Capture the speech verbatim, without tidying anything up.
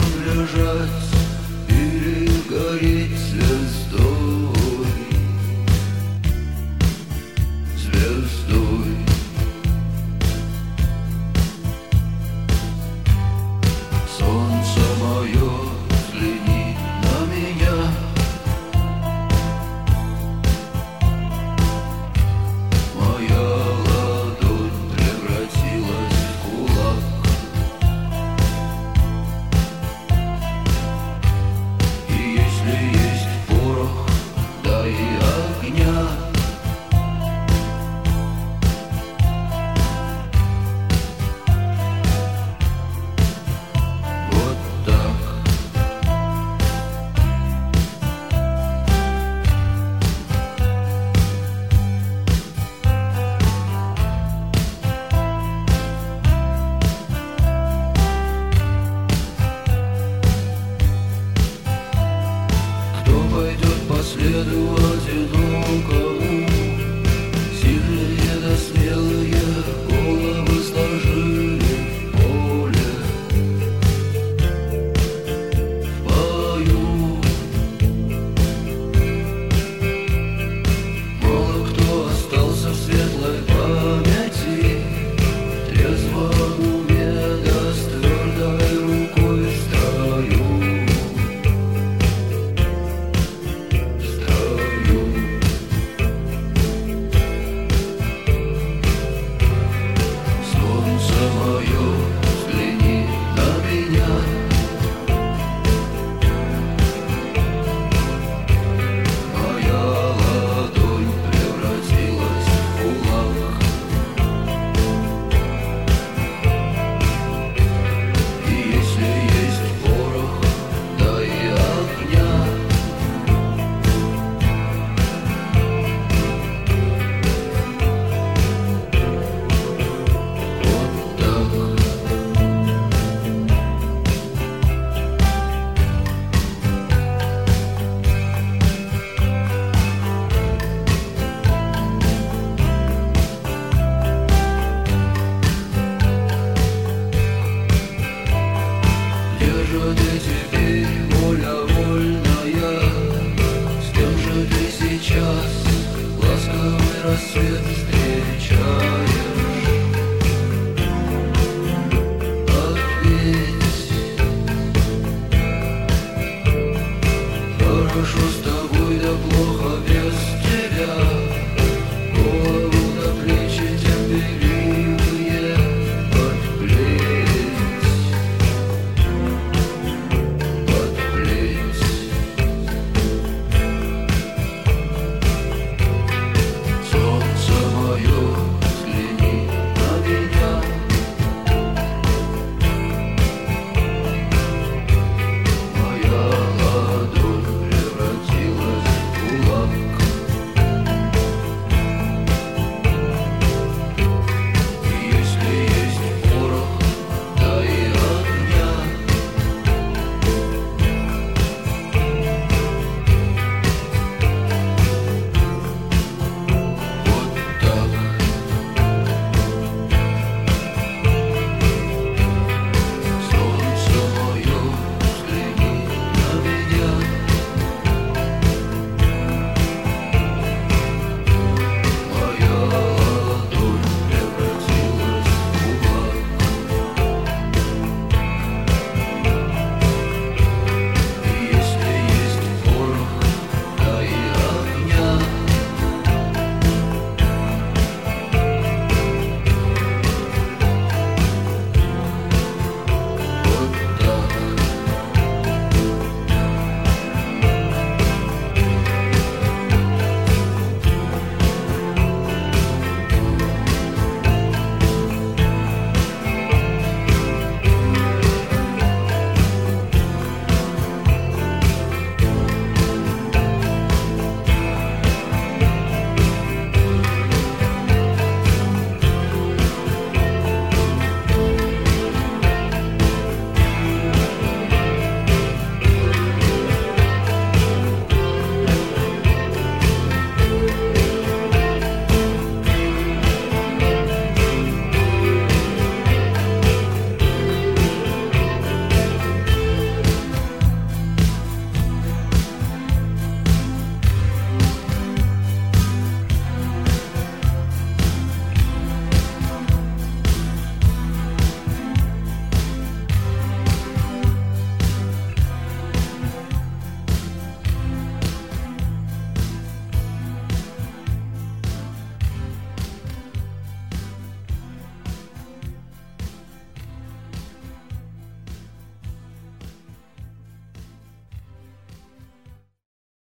лежать или гореть звездой, звездой. Солнце мое, взгляни на меня. Моя ладонь превратилась в кулак. И если есть порох, дай огня. Вот так. Кто пойдет по следу одинокому? Сильные да смелые головы сложили в поле, в бою. Мало кто остался в светлой памяти, в трезвом уме да с твердой рукой в строю. Солнце мое, взгляни на меня. Моя ладонь превратилась в кулак. И если есть порох, дай огня. Вот так. Где же ты теперь, воля вольная? С кем же ты сейчас ласковый рассвет встречаешь? Ответь. Хорошо с тобой, да плохо без